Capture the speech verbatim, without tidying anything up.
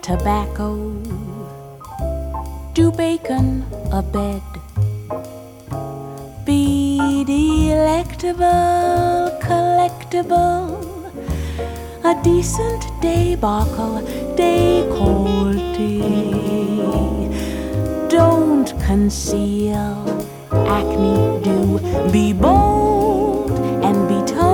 tobacco, do bacon a bed, be delectable, collectible, a decent debacle, décolleté. Don't conceal, acne do, be bold and be told.